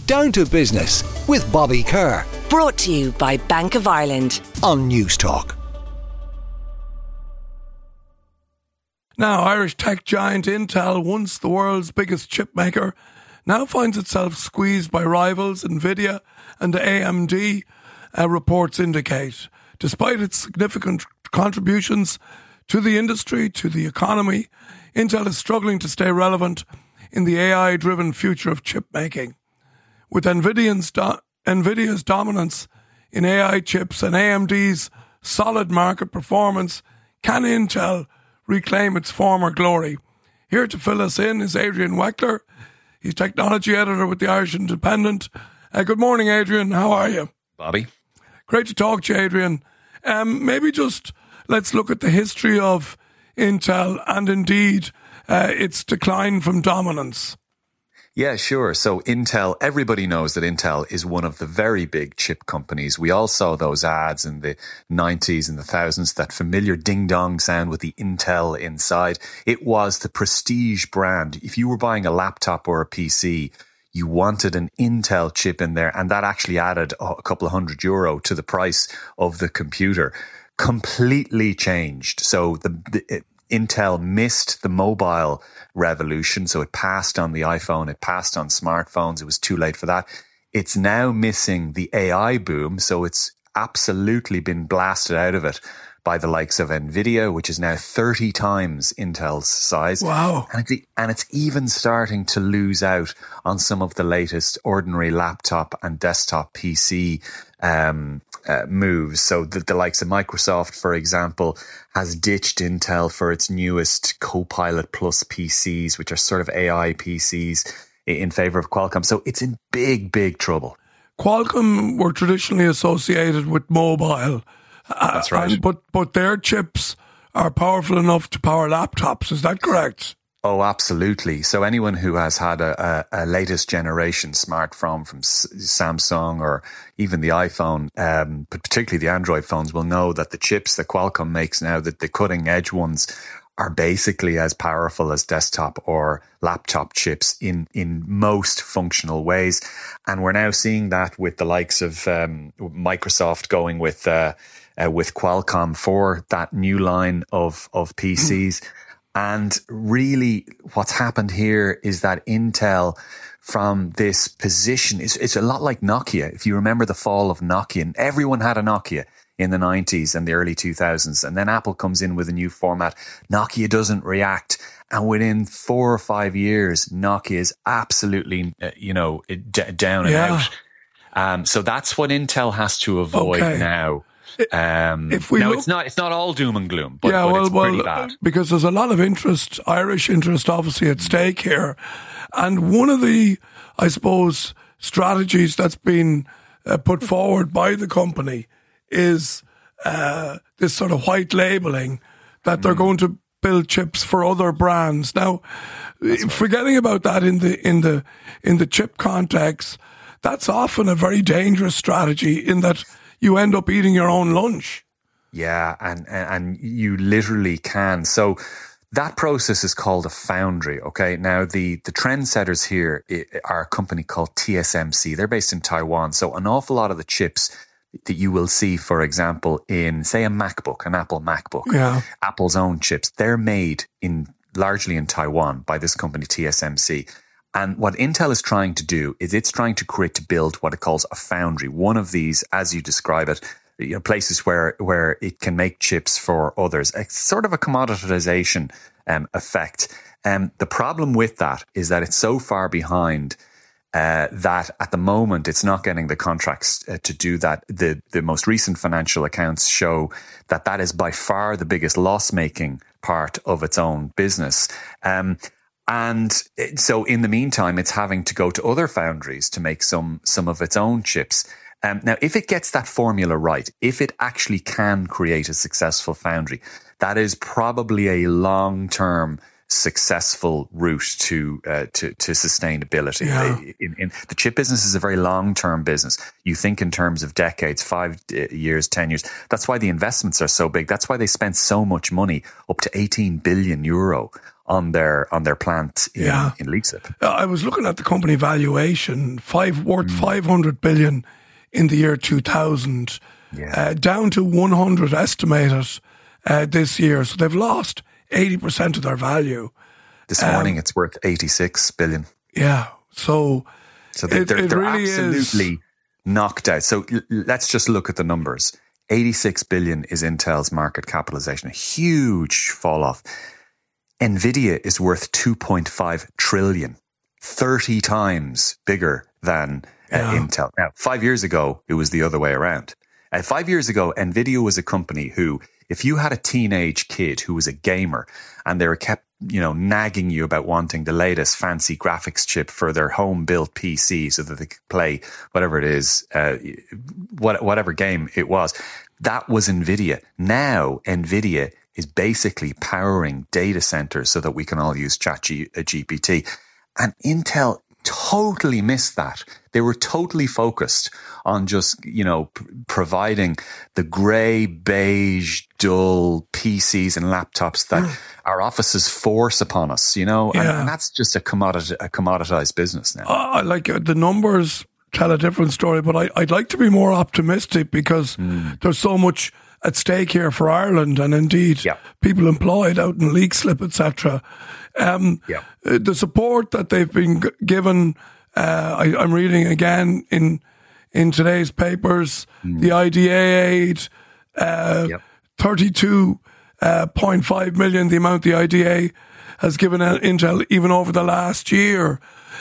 Down to Business with Bobby Kerr. Brought to you by Bank of Ireland on News Talk. Now, Irish tech giant Intel, once the world's biggest chip maker, now finds itself squeezed by rivals Nvidia and AMD, reports indicate. Despite its significant contributions to the industry, to the economy, Intel is struggling to stay relevant in the AI-driven future of chip making. With NVIDIA's dominance in AI chips and AMD's solid market performance, can Intel reclaim its former glory? Here to fill us in is Adrian Weckler. He's technology editor with the Irish Independent. Good morning, Adrian. How are you? Bobby. Great to talk to you, Adrian. Maybe just let's look at the history of Intel and indeed its decline from dominance. Yeah, sure. So Intel, everybody knows that Intel is one of the very big chip companies. We all saw those ads in the 90s and the thousands, that familiar ding-dong sound with the Intel inside. It was the prestige brand. If you were buying a laptop or a PC, you wanted an Intel chip in there, and that actually added a couple of €100 to the price of the computer. Completely changed. So Intel missed the mobile revolution, so it passed on the iPhone, it passed on smartphones, it was too late for that. It's now missing the AI boom, so it's absolutely been blasted out of it by the likes of Nvidia, which is now 30 times Intel's size. Wow. And it's even starting to lose out on some of the latest ordinary laptop and desktop PC moves. So the likes of Microsoft, for example, has ditched Intel for its newest Copilot Plus PCs, which are sort of AI PCs, in favor of Qualcomm. So it's in big, big trouble. Qualcomm were traditionally associated with mobile. That's right. But their chips are powerful enough to power laptops. Is that correct? Oh, absolutely. So anyone who has had a latest generation smartphone from Samsung or even the iPhone, but particularly the Android phones, will know that the chips that Qualcomm makes now, that the cutting edge ones, are basically as powerful as desktop or laptop chips in most functional ways. And we're now seeing that with the likes of Microsoft going with Qualcomm for that new line of PCs. And really what's happened here is that Intel, from this position, it's a lot like Nokia. If you remember the fall of Nokia, and everyone had a Nokia in the 90s and the early 2000s. And then Apple comes in with a new format. Nokia doesn't react. And within 4 or 5 years, Nokia is absolutely, down and out. So that's what Intel has to avoid now. It's not all doom and gloom, but it's pretty bad. Because there's a lot of interest, Irish interest, obviously at stake here. And one of the, I suppose, strategies that's been put forward by the company is this sort of white labeling, that they're going to build chips for other brands. Now, forgetting about that in the chip context, that's often a very dangerous strategy in that you end up eating your own lunch. Yeah, and you literally can. So that process is called a foundry, okay? Now, the trendsetters here are a company called TSMC. They're based in Taiwan. So an awful lot of the chips that you will see, for example, in, say, an Apple MacBook, Apple's own chips, they're made largely in Taiwan by this company, TSMC. And what Intel is trying to do is it's trying to build what it calls a foundry. One of these, as you describe it, places where it can make chips for others. It's sort of a commoditization effect. The problem with that is that it's so far behind that at the moment it's not getting the contracts to do that. The most recent financial accounts show that is by far the biggest loss-making part of its own business. And so in the meantime, it's having to go to other foundries to make some of its own chips. Now, if it gets that formula right, if it actually can create a successful foundry, that is probably a long-term successful route to sustainability. Yeah. In the chip business is a very long-term business. You think in terms of decades, 5 years, 10 years. That's why the investments are so big. That's why they spent so much money, up to €18 billion on their plant in Leixlip. I was looking at the company valuation, worth 500 billion in the year 2000, down to 100 estimated this year. So they've lost 80% of their value. This morning, it's worth 86 billion. Yeah, so they're really absolutely knocked out. So let's just look at the numbers. 86 billion is Intel's market capitalization, a huge fall off. Nvidia is worth 2.5 trillion, 30 times bigger than Intel. Now, 5 years ago, it was the other way around. 5 years ago, Nvidia was a company who, if you had a teenage kid who was a gamer and they were kept, nagging you about wanting the latest fancy graphics chip for their home built PC so that they could play whatever it is, whatever game it was, that was Nvidia. Now, Nvidia is basically powering data centers so that we can all use ChatGPT. And Intel totally missed that. They were totally focused on just, providing the grey, beige, dull PCs and laptops that our offices force upon us, and that's just a commoditized business now. The numbers tell a different story, but I'd like to be more optimistic because there's so much at stake here for Ireland and indeed people employed out in Leixlip, etc. The support that they've been given, I'm reading again in today's papers, the IDA aid, 32.5 million, the amount the IDA has given Intel even over the last year.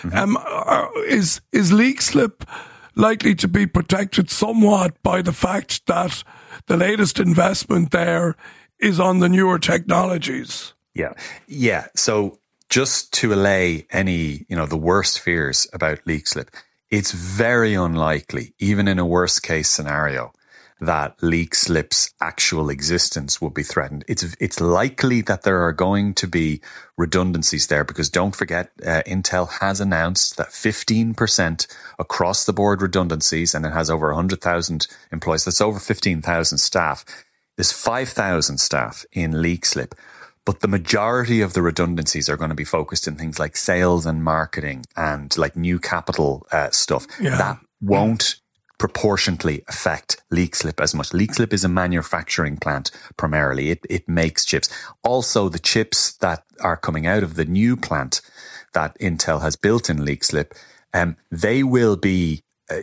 Is Leixlip likely to be protected somewhat by the fact that the latest investment there is on the newer technologies? Yeah. So just to allay any, the worst fears about Leixlip, it's very unlikely, even in a worst case scenario, that Leixlip's actual existence will be threatened. It's likely that there are going to be redundancies there because don't forget, Intel has announced that 15% across the board redundancies, and it has over 100,000 employees. That's over 15,000 staff. There's 5,000 staff in Leixlip. But the majority of the redundancies are going to be focused in things like sales and marketing and like new capital stuff. That won't proportionately affect Leixlip as much. Leixlip is a manufacturing plant primarily. It makes chips. Also, the chips that are coming out of the new plant that Intel has built in Leixlip, they will be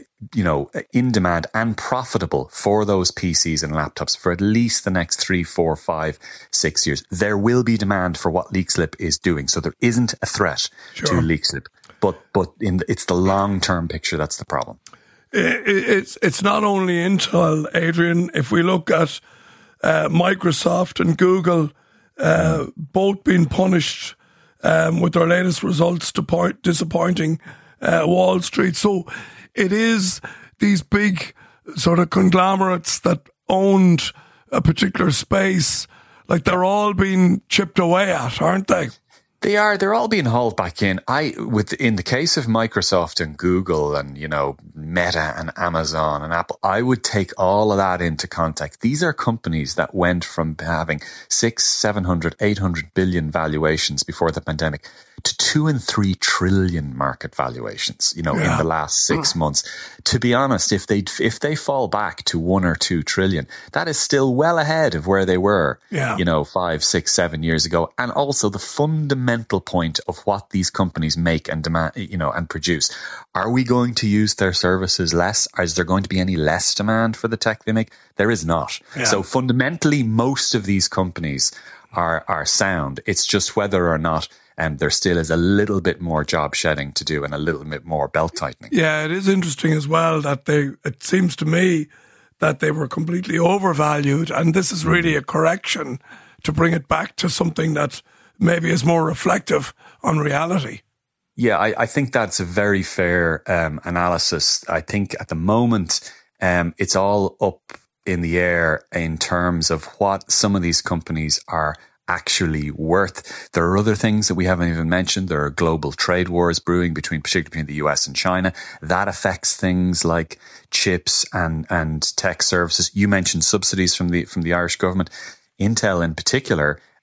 in demand and profitable for those PCs and laptops for at least the next 3, 4, 5, 6 years. There will be demand for what Leixlip is doing. So there isn't a threat to Leixlip. But it's the long-term picture that's the problem. It's not only Intel, Adrian. If we look at Microsoft and Google, both being punished with their latest results disappointing Wall Street. So it is these big sort of conglomerates that owned a particular space, like they're all being chipped away at, aren't they? They are. They're all being hauled back in. In the case of Microsoft and Google and, Meta and Amazon and Apple, I would take all of that into context. These are companies that went from having 600, 700, 800 billion valuations before the pandemic to 2 and 3 trillion market valuations, in the last 6 months. To be honest, if they fall back to 1 or 2 trillion, that is still well ahead of where they were, 5, 6, 7 years ago. And also the fundamental point of what these companies make and demand, and produce. Are we going to use their services less? Is there going to be any less demand for the tech they make? There is not. Yeah. So fundamentally, most of these companies are sound. It's just whether or not there still is a little bit more job shedding to do and a little bit more belt tightening. Yeah, it is interesting as well that it seems to me that they were completely overvalued, and this is really a correction to bring it back to something that maybe is more reflective on reality. Yeah, I think that's a very fair analysis. I think at the moment it's all up in the air in terms of what some of these companies are actually worth. There are other things that we haven't even mentioned. There are global trade wars brewing particularly between the US and China. That affects things like chips and tech services. You mentioned subsidies from the Irish government. Intel in particular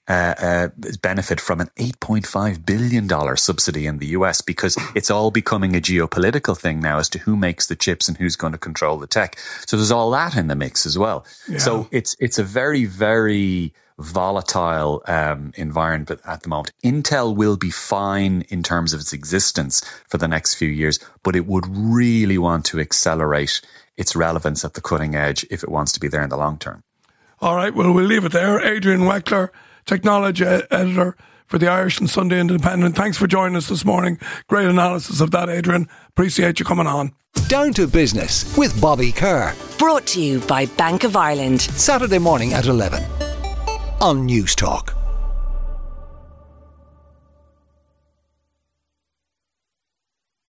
benefit from an $8.5 billion subsidy in the US, because it's all becoming a geopolitical thing now as to who makes the chips and who's going to control the tech. So there's all that in the mix as well. Yeah. So it's a very, very volatile environment at the moment. Intel will be fine in terms of its existence for the next few years, but it would really want to accelerate its relevance at the cutting edge if it wants to be there in the long term. All right, well, we'll leave it there. Adrian Weckler, technology editor for the Irish and Sunday Independent. Thanks for joining us this morning. Great analysis of that, Adrian. Appreciate you coming on. Down to Business with Bobby Kerr. Brought to you by Bank of Ireland. Saturday morning at 11 on News Talk.